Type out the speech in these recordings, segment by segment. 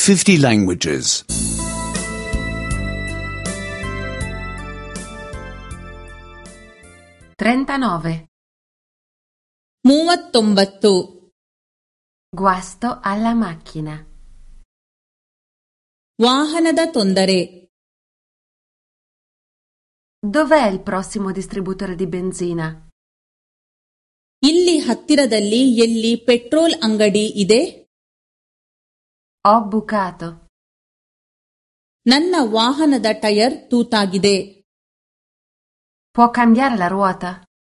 50 languages. 39. 39. Guasto alla macchina. ವಾಹನದ ತೊಂದರೆ. Dov'è il prossimo distributore di benzina? ಇಲ್ಲಿ ಹತ್ತಿರದಲ್ಲಿ ಎಲ್ಲಿ ಪೆಟ್ರೋಲ್ ಅಂಗಡಿ ಇದೆ? Ho bucato. ನನ್ನ ವಾಹನದ ಟೈರ್ ತೂತಾಗಿದೆ. Può cambiare la ruota?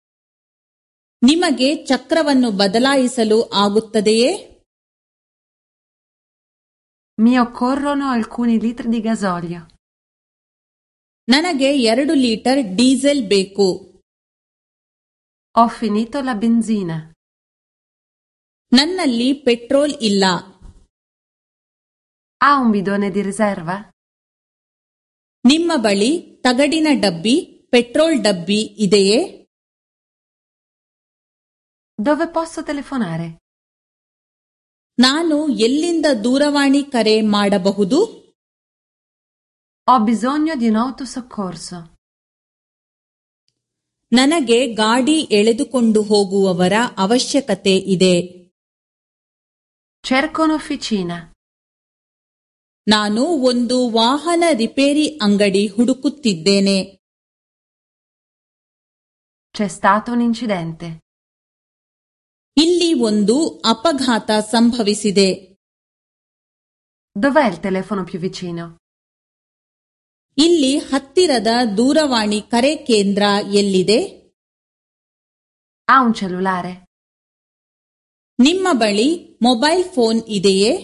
ನಿಮಗೆ ಚಕ್ರವನ್ನು ಬದಲಾಯಿಸಲು ಆಗುತ್ತದೆಯೇ? Mi occorrono alcuni litri di gasolio. ನನಗೆ 2 ಲೀಟರ್ ಡೀಸೆಲ್ ಬೇಕು. Ho finito la benzina. ನನ್ನಲ್ಲಿ ಪೆಟ್ರೋಲ್ ಇಲ್ಲ. Ha un bidone di riserva? ನಿಮ್ಮ ಬಳಿ ತಗಡಿನ ಡಬ್ಬಿ, ಪೆಟ್ರೋಲ್ ಡಬ್ಬಿ ಇದೆಯೇ? Dove posso telefonare? ನಾನು ಎಲ್ಲಿಂದ ದೂರವಾಣಿ ಕರೆ ಮಾಡಬಹುದು? Ho bisogno di un autosoccorso. ನನಗೆ ಗಾಡಿ ಎಳೆದುಕೊಂಡು ಹೋಗುವವರ ಅವಶ್ಯಕತೆ ಇದೆ. Cerco un'officina. ನಾನು ಒಂದು ವಾಹನ ರಿಪೇರಿ ಅಂಗಡಿ ಹುಡುಕುತ್ತಿದ್ದೇನೆ. C'è stato un incidente. ಇಲ್ಲಿ ಒಂದು ಅಪಘಾತ ಸಂಭವಿಸಿದೆ. Dov'è il telefono più vicino? ಇಲ್ಲಿ ಹತ್ತಿರದ ದೂರವಾಣಿ ಕರೆ ಕೇಂದ್ರ ಎಲ್ಲಿದೆ? Ha un cellulare? ನಿಮ್ಮ ಬಳಿ ಮೊಬೈಲ್ ಫೋನ್ ಇದೆಯೇ?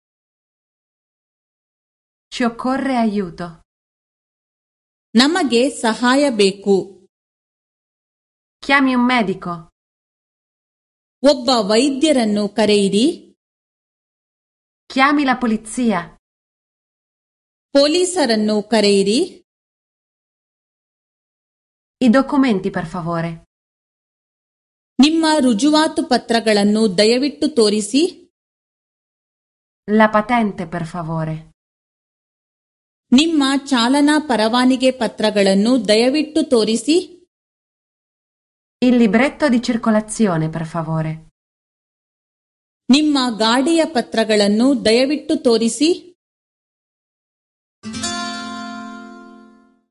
Ci occorre aiuto. ನಮಗೆ ಸಹಾಯ ಬೇಕು. Chiami un medico. ಒಬ್ಬ ವೈದ್ಯರನ್ನು ಕರೆಯಿರಿ. Chiami la polizia. ಪೊಲೀಸರನ್ನು ಕರೆಯಿರಿ. I documenti, per favore. ನಿಮ್ಮ ರುಜುವಾತು ಪತ್ರಗಳನ್ನು ದಯವಿಟ್ಟು ತೋರಿಸಿ. La patente, per favore. ನಿಮ್ಮ ಚಾಲನಾ ಪರವಾನಿಗೆ ಪತ್ರಗಳನ್ನು ದಯವಿಟ್ಟು ತೋರಿಸಿ. Il libretto di circolazione, per favore. ನಿಮ್ಮ ಗಾಡಿಯ ಪತ್ರಗಳನ್ನು ದಯವಿಟ್ಟು ತೋರಿಸಿ.